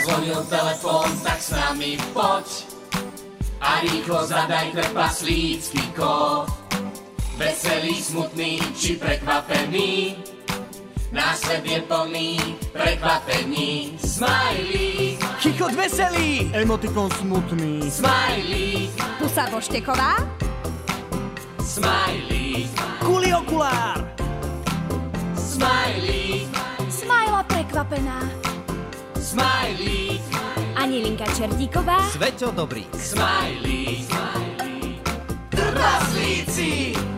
Zazvonil telefón, tak s nami poď a rýchlo zadaj trpaslícky kód. Veselý, smutný či prekvapený, náš svet je plný prekvapení. Smajlík, chichot veselý, emotikon smutný. smajlík, Pusa vošteková, smajlík, Kuli okulár, smajlík, Smajla prekvapená, smajlík, Anilinka Čertíková, Sveťo Dobrý. smajlík, trpaslíci.